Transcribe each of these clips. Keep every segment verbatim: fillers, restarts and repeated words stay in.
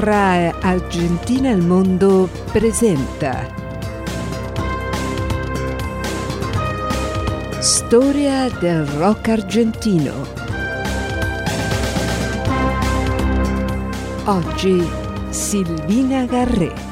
R A I Argentina al Mondo presenta Storia del rock argentino. Oggi Silvina Garré.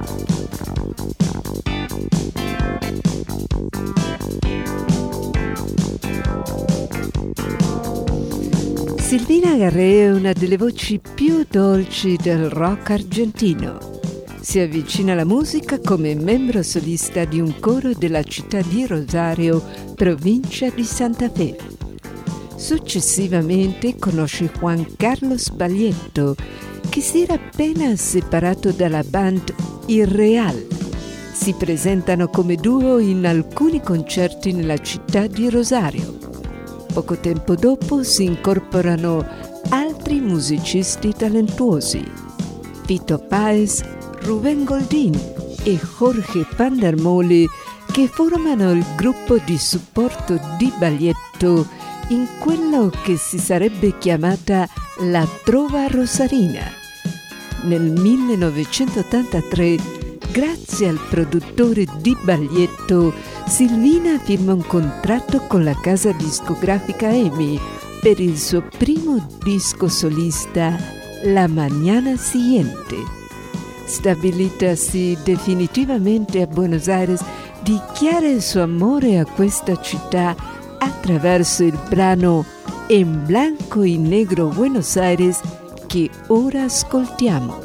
Silvina Garré è una delle voci più dolci del rock argentino. Si avvicina alla musica come membro solista di un coro della città di Rosario, provincia di Santa Fe. Successivamente conosce Juan Carlos Baglietto, che si era appena separato dalla band Il Real. Si presentano come duo in alcuni concerti nella città di Rosario. Poco tempo dopo si incorporano altri musicisti talentuosi, Fito Páez, Rubén Goldín e Jorge Pandermoli, che formano il gruppo di supporto di Baglietto in quello che si sarebbe chiamata la Trova Rosarina. Nel millenovecentottantatré, grazie al produttore di Baglietto, Silvina firma un contratto con la casa discografica E M I per il suo primo disco solista, La Mañana Siguiente. Stabilitasi definitivamente a Buenos Aires, dichiara il suo amore a questa città attraverso il brano En Blanco y Negro Buenos Aires, che ora ascoltiamo.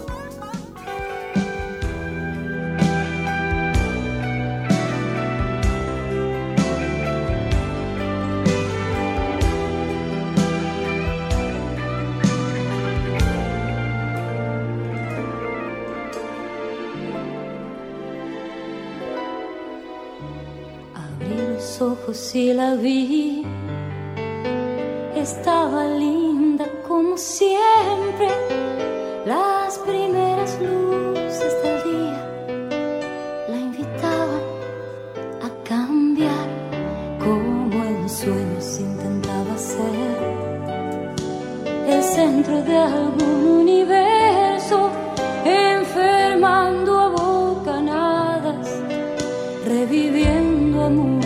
Ojos y la vi, estaba linda como siempre, las primeras luces del día la invitaban a cambiar, como en sueños intentaba ser el centro de algún universo, enfermando a bocanadas, reviviendo amor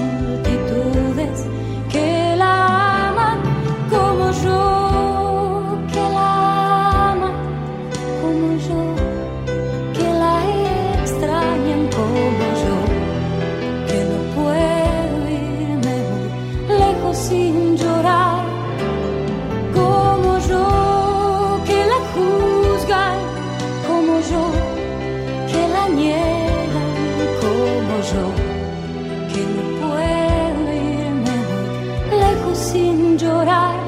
que la aman como yo, que la aman como yo, que la extrañan como yo, que no puedo irme muy lejos sin llorar, como yo, que la juzgan como yo, que la niegan como yo. Sin llorar,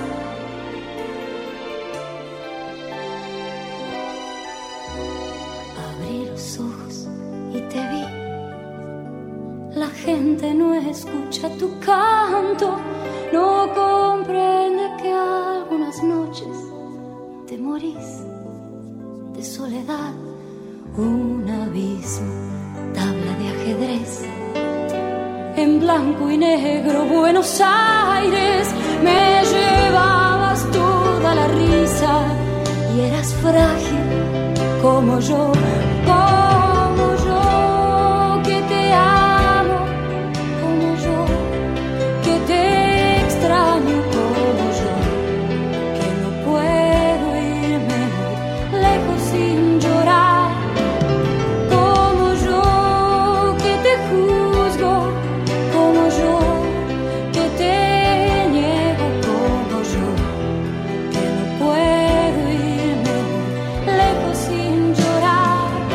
abrí los ojos y te vi. La gente no escucha tu canto, no comprende que algunas noches te morís de soledad. Un abismo, tabla de ajedrez. En blanco y negro Buenos Aires me llevabas toda la risa y eras frágil como yo, como yo, que te amo, como yo, que te extraño como yo, que no puedo irme muy lejos sin llorar, como yo, que te juzgo como yo, que te niego como yo, que no puedo irme lejos sin llorar.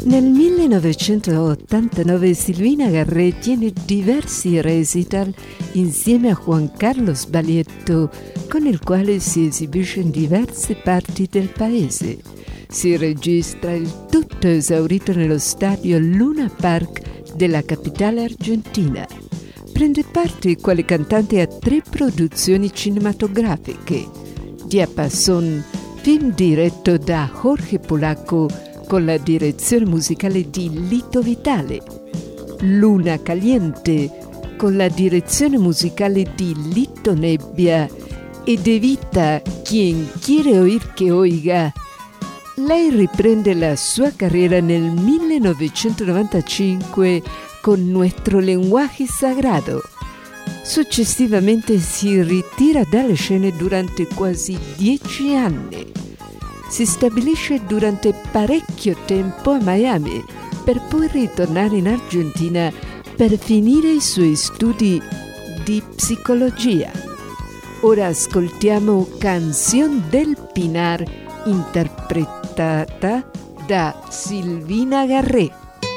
Nel millenovecentottantanove Silvina Garré tiene diversi recital insieme a Juan Carlos Baglietto, con il quale si esibisce in diverse parti del paese. Si registra il tutto esaurito nello stadio Luna Park della capitale argentina. Prende parte quale cantante a tre produzioni cinematografiche: Diapason, film diretto da Jorge Polacco con la direzione musicale di Lito Vitale; Luna Caliente, con la direzione musicale di Lito Nebbia; ed Evita, Quien quiere oír que oiga. Lei riprende la sua carriera nel millenovecentonovantacinque con Nuestro lenguaje sagrado. Successivamente si ritira dalle scene durante quasi dieci anni. Si stabilisce durante parecchio tempo a Miami per poi ritornare in Argentina per finire i suoi studi di psicologia. Ora ascoltiamo Canción del Pinar, interpretata da Silvina Garré.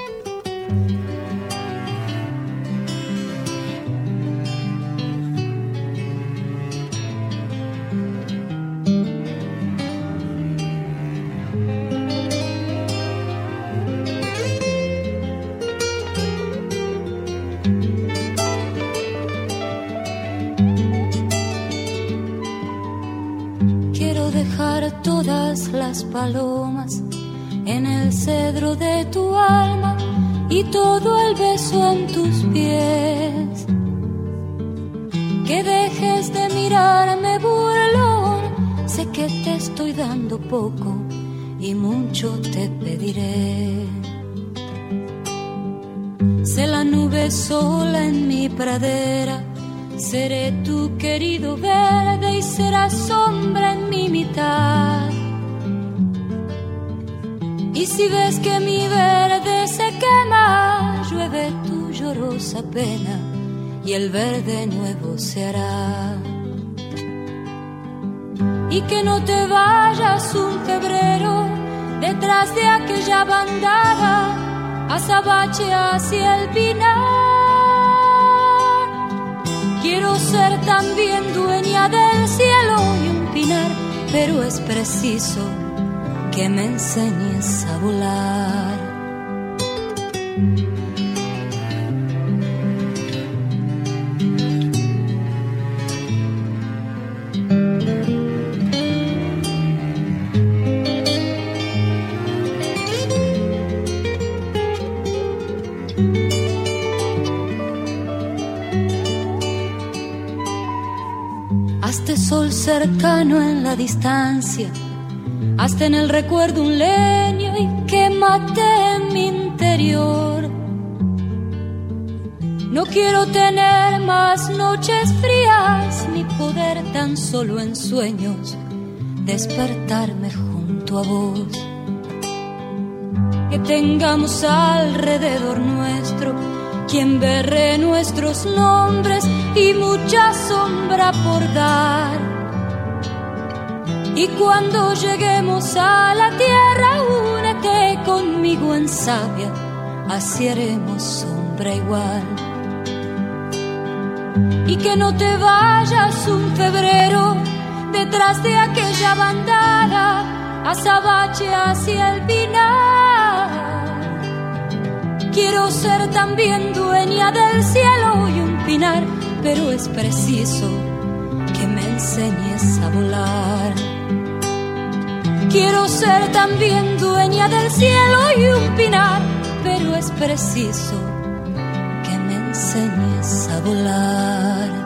Todas las palomas en el cedro de tu alma y todo el beso en tus pies. Que dejes de mirarme burlón, sé que te estoy dando poco y mucho te pediré. Sé la nube sola en mi pradera, seré tu querido verde y serás sombra en mi mitad. Y si ves que mi verde se quema, llueve tu llorosa pena y el verde nuevo se hará. Y que no te vayas un febrero detrás de aquella bandada, azabache hacia el pinar. Quiero ser también dueña del cielo y un pinar, pero es preciso que me enseñes a volar. Hazte sol cercano en la distancia, hasta en el recuerdo un leño y quémate en mi interior. No quiero tener más noches frías, ni poder tan solo en sueños despertarme junto a vos. Que tengamos alrededor nuestro quien berre nuestros nombres y mucha sombra por dar. Y cuando lleguemos a la tierra, únete conmigo en savia, así haremos sombra igual. Y que no te vayas un febrero detrás de aquella bandada, azabache hacia el pinar. Quiero ser también dueña del cielo y un pinar, pero es preciso que me enseñes a volar. Quiero ser también dueña del cielo y un pinar, pero es preciso que me enseñes a volar.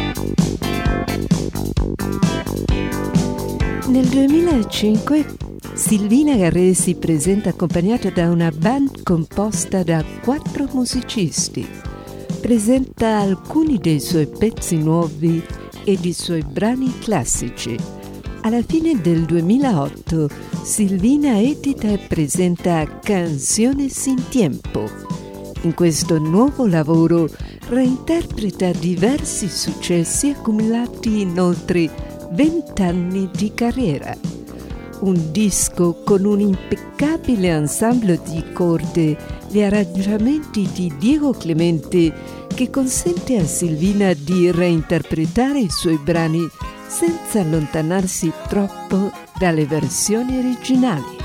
Nel duemilacinque Silvina Garré si presenta accompagnata da una band composta da quattro musicisti. Presenta alcuni dei suoi pezzi nuovi e dei suoi brani classici. Alla fine del duemilaotto, Silvina edita e presenta Canciones sin Tiempo. In questo nuovo lavoro reinterpreta diversi successi accumulati in oltre vent'anni di carriera. Un disco con un impeccabile ensemble di corde e arrangiamenti di Diego Clemente che consente a Silvina di reinterpretare i suoi brani senza allontanarsi troppo dalle versioni originali.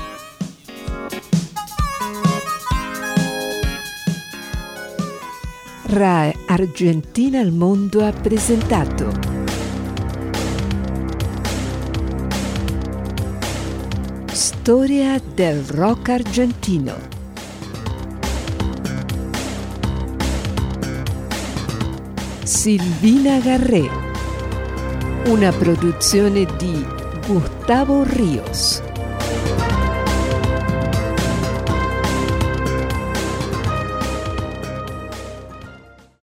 RAI Argentina al Mondo ha presentato Storia del rock argentino. Silvina Garré, una produzione di Gustavo Ríos.